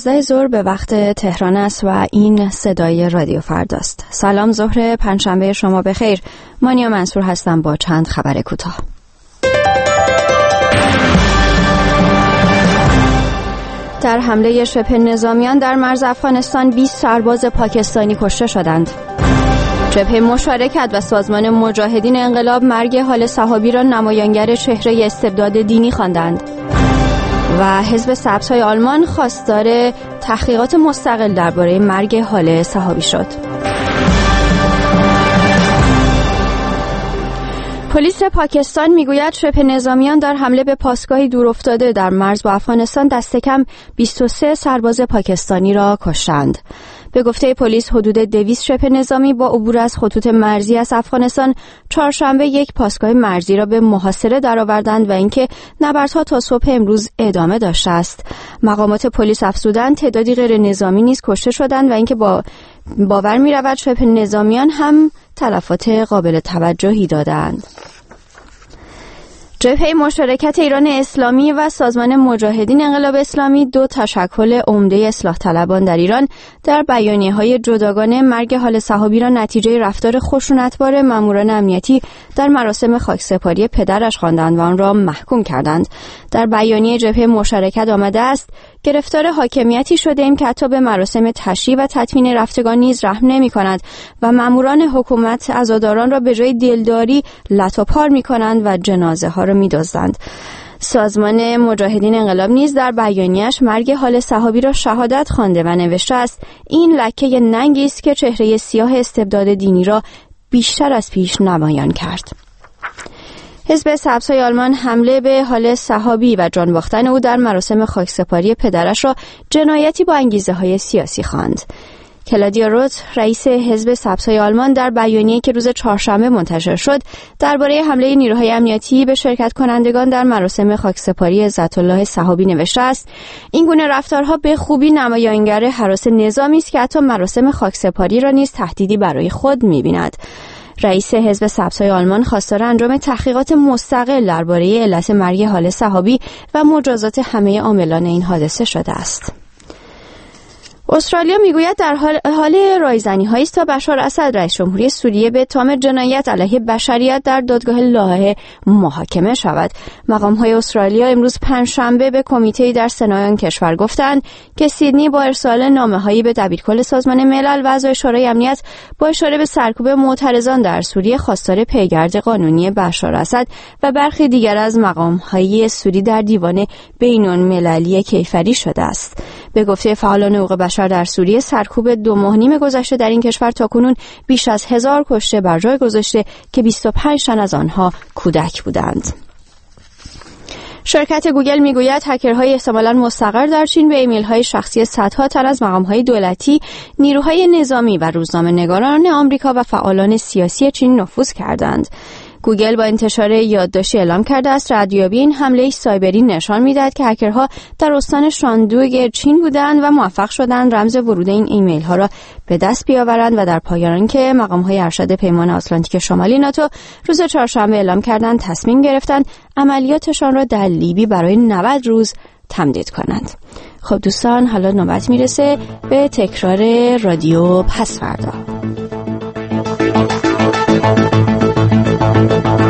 11 ظهر به وقت تهران است و این صدای رادیو فرداست. سلام، ظهر پنجشنبه شما بخیر. مانیا منصور هستم با چند خبر کوتاه. در حمله شبه نظامیان در مرز افغانستان 20 سرباز پاکستانی کشته شدند. جبهه مشارکت و سازمان مجاهدین انقلاب مرگ حال صحابی را نمایانگر چهره استبداد دینی خواندند. و حزب سبزهای آلمان خواستار تحقیقات مستقل درباره مرگ حال صحابی شد. پلیس پاکستان میگوید شبه نظامیان در حمله به پاسگاهی دورافتاده در مرز با افغانستان دست کم 23 سرباز پاکستانی را کشتند. به گفته پلیس حدود 200 شبه نظامی با عبور از خطوط مرزی از افغانستان چهارشنبه یک پاسگاه مرزی را به محاصره درآوردند و اینکه نبردها تا صبح امروز ادامه داشته است. مقامات پلیس افزودند تعدادی غیر نظامی نیز کشته شدند و اینکه باور می‌رود شبه نظامیان هم تلفات قابل توجهی دادند. جبهه مشارکت ایران اسلامی و سازمان مجاهدین انقلاب اسلامی، دو تشکل عمده اصلاح طلبان در ایران، در بیانیه‌های جداگانه مرگ حال صحابی را نتیجه رفتار خشونتبار ماموران امنیتی در مراسم خاکسپاری پدرش خواندند و آن را محکوم کردند. در بیانیه جبهه مشارکت آمده است: گرفتار حاکمیتی شده ایم که حتی به مراسم تشییع و تدفین رفتگان نیز رحم نمی‌کند و ماموران حکومت عزاداران را به جای دلداری لطوپار می‌کنند و جنازه ها را می‌دزدند. سازمان مجاهدین انقلاب نیز در بیانیه‌اش مرگ حال صحابی را شهادت خوانده و نوشته است: این لکه ننگی است که چهره سیاه استبداد دینی را بیشتر از پیش نمایان کرد. حزب سبزهای آلمان حمله به حال صحابی و جان باختن او در مراسم خاکسپاری پدرش را جنایتی با انگیزه‌های سیاسی خواند. کلادیا روت، رئیس حزب سبزهای آلمان، در بیانیه‌ای که روز چهارشنبه منتشر شد درباره حمله نیروهای امنیتی به شرکت کنندگان در مراسم خاکسپاری عزت الله صحابی نوشته است: این گونه رفتارها به خوبی نمایانگر هراس نظامی است که حتی مراسم خاکسپاری را نیز تهدیدی برای خود می‌بیند. رئیس حزب سبزهای آلمان خواستار انجام تحقیقات مستقل درباره علت مرگ حال صحابی و مجازات همه عاملان این حادثه شده است. استرالیا میگوید در حال رایزنی‌هایی است تا بشار اسد رئیس جمهوری سوریه به اتهام جنایت علیه بشریت در دادگاه لاهه محاکمه شود. مقام‌های استرالیا امروز پنجشنبه به کمیته‌ای در سنای آن کشور گفتند که سیدنی با ارسال نامه‌هایی به دبیرکل سازمان ملل و اعضای شورای امنیت با اشاره به سرکوب معترضان در سوریه خواستار پیگرد قانونی بشار اسد و برخی دیگر از مقام‌های سوری در دیوان بین‌المللی کیفری شده است. به گفته فعالان حقوق بشر در سوریه، سرکوب 2 ماه و نیم گذشته در این کشور تاکنون بیش از 1000 کشته بر جای گذاشته که 25 تن از آنها کودک بودند. شرکت گوگل میگوید هکرهای احتمالاً مستقر در چین به ایمیل‌های شخصی صدها تن از مقام‌های دولتی، نیروهای نظامی و روزنامه‌نگاران آمریکا و فعالان سیاسی چین نفوذ کردند. گوگل با انتشار یادداشتی اعلام کرده است ردیابی این حمله سایبری نشان می‌دهد که هکرها در استان شاندوگ چین بودند و موفق شدند رمز ورود این ایمیل ها را به دست بیاورند و در پایان آنکه مقام‌های ارشد پیمان آتلانتیک شمالی ناتو روز چهارشنبه اعلام کردند تصمیم گرفتند عملیاتشان را در لیبی برای 90 روز تمدید کنند. خب دوستان، حالا نوبت میرسه به تکرار رادیو پس فردا.